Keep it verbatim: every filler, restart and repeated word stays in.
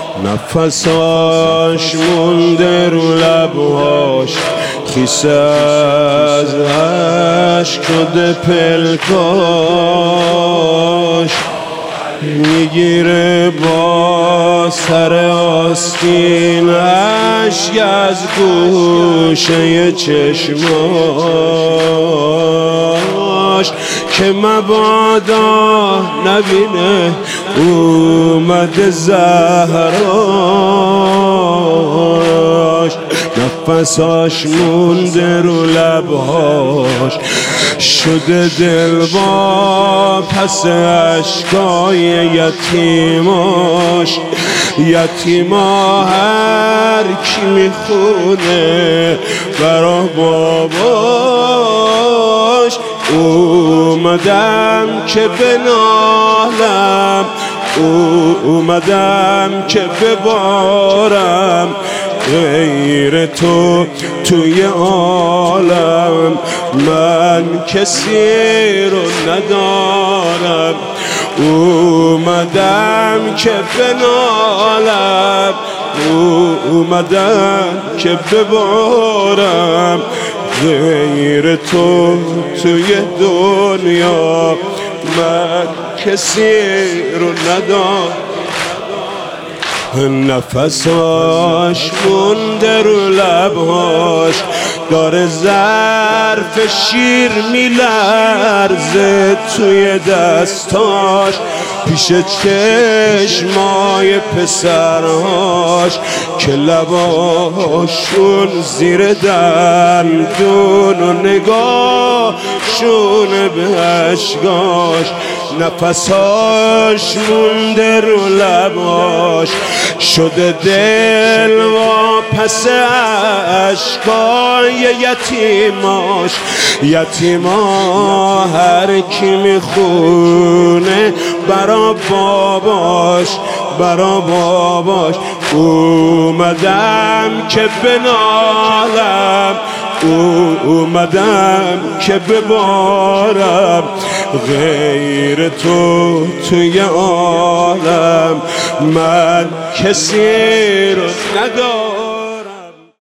نفساش مونده رو لبهاش، خیس از عشق شده پلکاش. میگیره با سر آستین اشک از گوشه چشماش، که مبادا نبینه اومده زهراش. نفساش مونده رو لبهاش، شده دل با پس اشکای یتیماش. یتیما هر کی میخونه برا باباش، اومدم که بنالم، اومدم که ببارم غیر تو توی عالم. من کسی رو ندارم، اومدم که بنالم، اومدم که ببارم غیر تو توی دنیا. من کسی رو ندارم. نفساش مونده رو لبهاش، داره ظرف شیر میلرزه توی دستاش. پیش چشمای پسرهاش که لباشون زیر دندون و نگاهشون به اشکاش. نفساش مونده رو لباش، شده دل و پس اشکای یتیماش. یتیما هر کی میخونه برا باباش، برا باباش. اومدم که بنالم، اومدم که ببارم غیر تو توی عالم. من کسی رو ندارم.